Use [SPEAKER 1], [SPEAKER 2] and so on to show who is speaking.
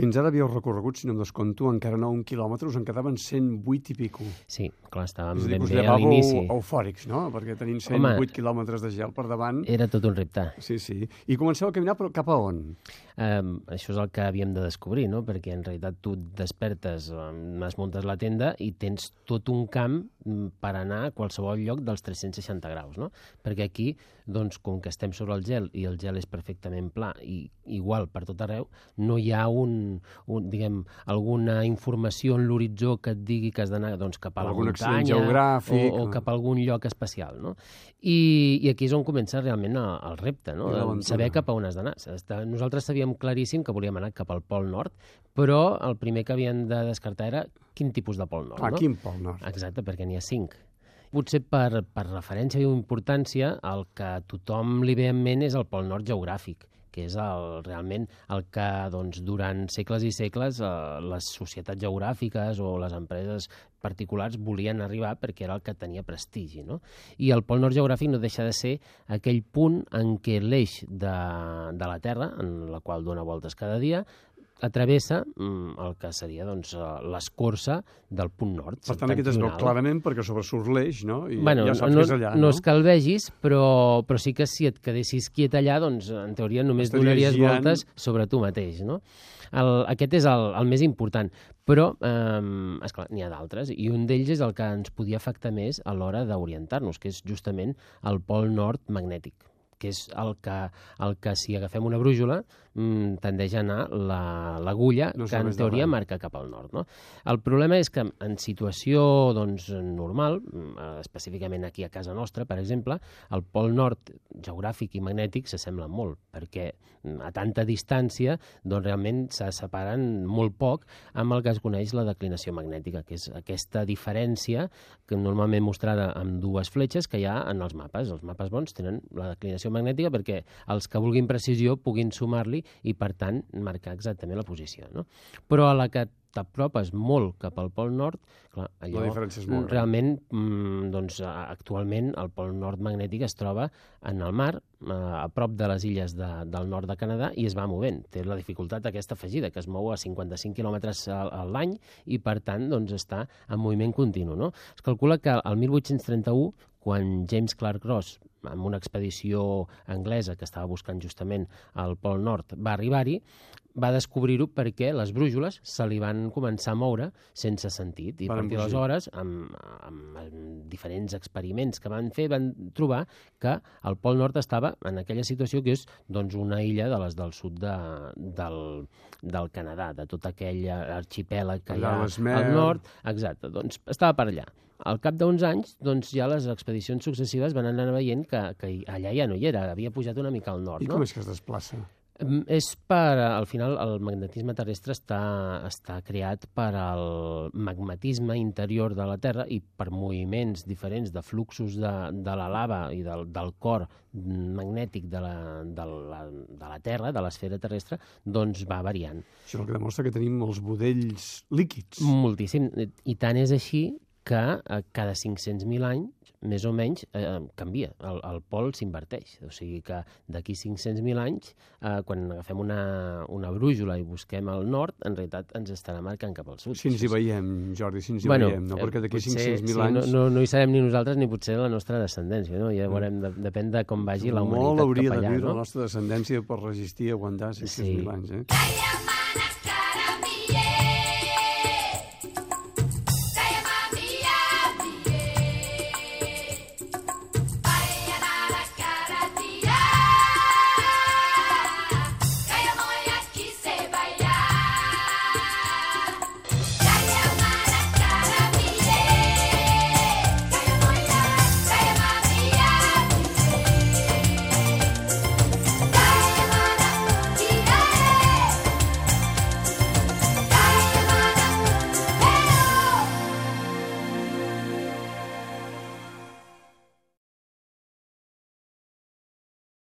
[SPEAKER 1] fins ara havíeu recorregut, si no em descompto, encara 9 quilòmetres, en quedaven 108 i pico.
[SPEAKER 2] Sí, clar, estàvem
[SPEAKER 1] És a dir,
[SPEAKER 2] ben
[SPEAKER 1] que us
[SPEAKER 2] bé a
[SPEAKER 1] llevàveu
[SPEAKER 2] l'inici.
[SPEAKER 1] eufòrics, no? Perquè tenint 108 quilòmetres de gel per davant...
[SPEAKER 2] Era tot un repte.
[SPEAKER 1] Sí, sí. I comenceu a caminar, però cap a on?
[SPEAKER 2] Això és el que havíem de descobrir, no? Perquè en realitat tu et despertes, es muntes la tenda i tens tot un camp per anar a qualsevol lloc dels 360 graus, no? Perquè aquí, doncs, com que estem sobre el gel i el gel és perfectament pla i igual per tot arreu, no hi ha diguem, alguna informació en l'horitzó que et digui que has d'anar doncs, cap a la muntanya o cap a algun lloc especial, no? I aquí és on comença realment el repte, no? Saber cap a on has d'anar. Nosaltres sabíem claríssim que volíem anar cap al Pol Nord, però el primer que havíem de descartar era quin tipus de Pol Nord.
[SPEAKER 1] Ah, quin Pol Nord?
[SPEAKER 2] Exacte, perquè n'hi ha 5. Potser per referència i importància, el que a tothom li ve en ment és el Pol Nord geogràfic, que és realment el que doncs, durant segles i segles les societats geogràfiques o les empreses particulars volien arribar perquè era el que tenia prestigi, no? I el Pol Nord geogràfic no deixa de ser aquell punt en què l'eix de la Terra, en la qual dona voltes cada dia, travessa el que seria doncs, l'escorça del punt nord.
[SPEAKER 1] Per tant, aquest es veu clarament perquè sobresurt l'eix, no? I
[SPEAKER 2] bueno,
[SPEAKER 1] ja saps que és allà, no?
[SPEAKER 2] No és que el vegis, però sí que si et quedessis quiet allà, doncs en teoria només donaries voltes sobre tu mateix, no? Aquest és el més important, però, esclar, n'hi ha d'altres, i un d'ells és el que ens podia afectar més a l'hora d'orientar-nos, que és justament el Pol Nord magnètic, que és el que si agafem una brújula tendeix a anar l'agulla que en teoria marca cap al nord, no? El problema és que en situació doncs, normal, específicament aquí a casa nostra, per exemple, el Pol Nord geogràfic i magnètic s'assemblen molt, perquè a tanta distància doncs, realment se separen molt poc amb el que es coneix la declinació magnètica, que és aquesta diferència que normalment mostrada amb dues fletxes que hi ha en els mapes. Els mapes bons tenen la declinació magnètica perquè els que vulguin precisió puguin sumar-li i, per tant, marcar exactament la posició, no? Però a la que t'apropes molt cap al Pol Nord, clar, allò
[SPEAKER 1] la diferència és molt
[SPEAKER 2] realment, doncs, actualment el Pol Nord magnètic es troba en el mar, a prop de les illes del nord de Canadà, i es va movent. Té la dificultat aquesta afegida, que es mou a 55 quilòmetres a l'any i, per tant, doncs, està en moviment continu, no? Es calcula que el 1831, quan James Clark Ross, amb una expedició anglesa que estava buscant justament el Pol Nord, va arribar-hi, va descobrir-ho perquè les brújoles se li van començar a moure sense sentit. I a partir d'aleshores, amb diferents experiments que van fer, van trobar que el Pol Nord estava en aquella situació que és doncs, una illa de les del sud del Canadà, de tot aquell arxipèlag que hi ha al nord. Exacte, doncs estava per allà. Al cap d'uns anys, doncs, ja les expedicions successives van anar veient que allà ja no hi era, havia pujat una mica al nord.
[SPEAKER 1] I com és que es desplaça?
[SPEAKER 2] És al final, el magnetisme terrestre està creat per al magmatisme interior de la Terra i per moviments diferents de fluxos de la lava i del cor magnètic de la Terra, de l'esfera terrestre, doncs va variant.
[SPEAKER 1] Això és el que demostra que tenim els budells líquids.
[SPEAKER 2] Moltíssim. I tant és així que cada 500.000 anys, més o menys, canvia. El pol s'inverteix. O sigui que d'aquí 500.000 anys, quan agafem una brújula i busquem el nord, en realitat ens estarà marcant cap al sud.
[SPEAKER 1] Si ens hi veiem, Jordi, si ens hi veiem, no? Perquè d'aquí 500.000 anys...
[SPEAKER 2] No hi serem ni nosaltres ni potser la nostra descendència, no? Ja veurem, depèn de com vagi la humanitat cap allà.
[SPEAKER 1] Molt hauria de viure la nostra descendència per resistir i aguantar 600.000 anys, eh?